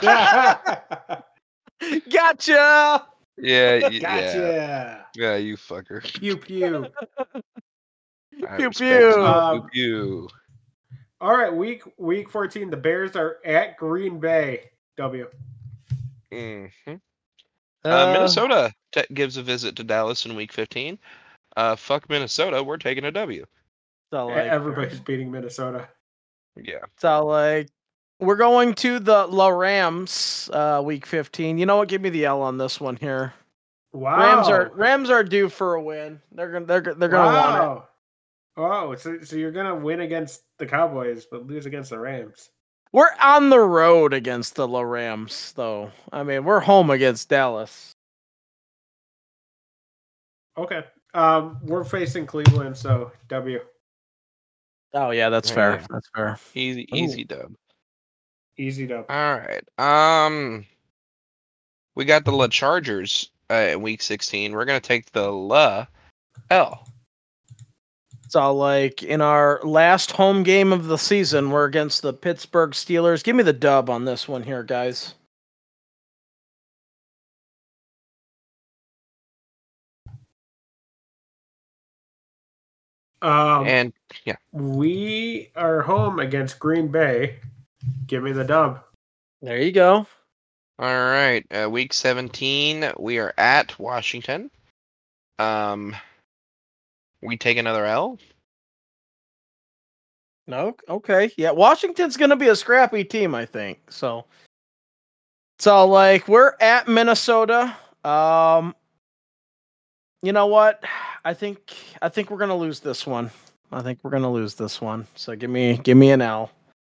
Gotcha. Yeah. Gotcha. Yeah, you fucker. Pew pew. Pew pew. Pew pew. All right, week 14. The Bears are at Green Bay. W. Mm-hmm. Minnesota gives a visit to Dallas in week 15. Fuck Minnesota. We're taking a W. So everybody's beating Minnesota. Yeah. So we're going to the La Rams week 15. You know what? Give me the L on this one here. Wow. Rams are due for a win. They're gonna want it. Oh, so you're gonna win against the Cowboys, but lose against the Rams. We're on the road against the La Rams, though. I mean, we're home against Dallas. Okay. We're facing Cleveland, so W. Oh yeah, that's fair. That's fair. Easy dub. Easy dub. All right. We got the La Chargers in week 16. We're gonna take the La L. So in our last home game of the season, we're against the Pittsburgh Steelers. Give me the dub on this one here, guys. And yeah, we are home against Green Bay. Give me the dub. There you go. All right. Week 17, we are at Washington. We take another L. No, okay, yeah. Washington's gonna be a scrappy team, I think. So we're at Minnesota. You know what? I think we're gonna lose this one. So give me an L.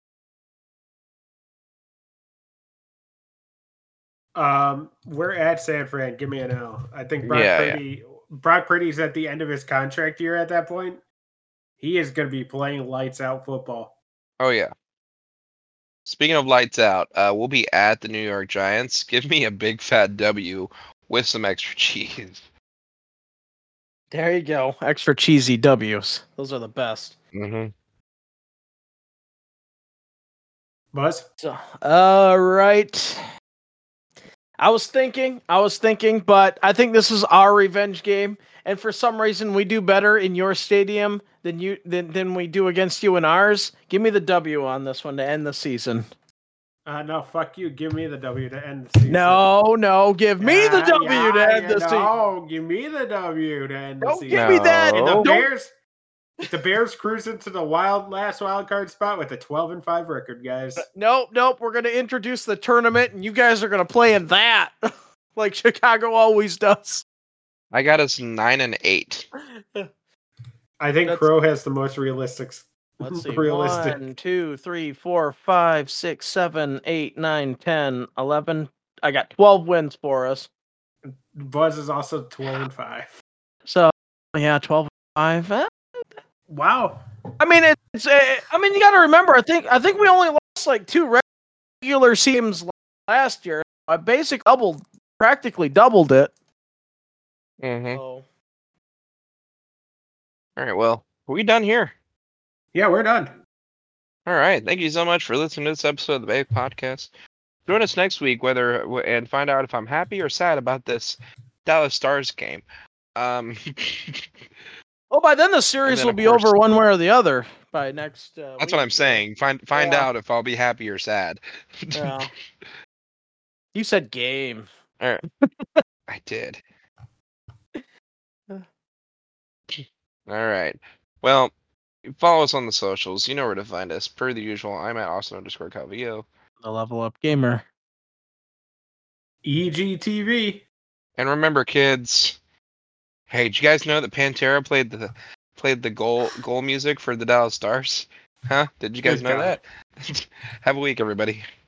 We're at San Fran. Give me an L. I think Brock Purdy's at the end of his contract year at that point. He is going to be playing lights out football. Oh yeah. Speaking of lights out, we'll be at the New York Giants. Give me a big fat W with some extra cheese. There you go. Extra cheesy W's. Those are the best. Mm-hmm. Buzz? All right. I was thinking, but I think this is our revenge game, and for some reason we do better in your stadium than we do against you in ours. Give me the W on this one to end the season. No, fuck you. Give me the W to end the season. No, give me the W to end the season. No, give me the W to end the season. Give me that. And the Bears cruise into the last wild card spot with a 12-5 record, guys. Nope. We're gonna introduce the tournament, and you guys are gonna play in that, like Chicago always does. I got us 9-8. I think Crow has the most realistic. Let's see. 1, 2, 3, 4, 5, 6, 7, 8, 9, 10, 11. I got 12 wins for us. Buzz is also 12-5. So yeah, 12-5. Wow. I mean, you got to remember. I think we only lost like 2 regular teams last year. I practically doubled it. Mm-hmm. So. All right. Well, are we done here? Yeah, we're done. All right. Thank you so much for listening to this episode of the Bake Podcast. Join us next week and find out if I'm happy or sad about this Dallas Stars game. Oh, by then the series will be over one way or the other by next. That's what I'm saying. Find out if I'll be happy or sad. Yeah. You said game. All right. I did. All right. Well, follow us on the socials. You know where to find us. Per the usual, I'm at Austin_Calvillo. The Level Up Gamer. EGTV. And remember, kids. Hey, did you guys know that Pantera played the goal music for the Dallas Stars? Huh? Did you guys Good know God. that? Have a week, everybody.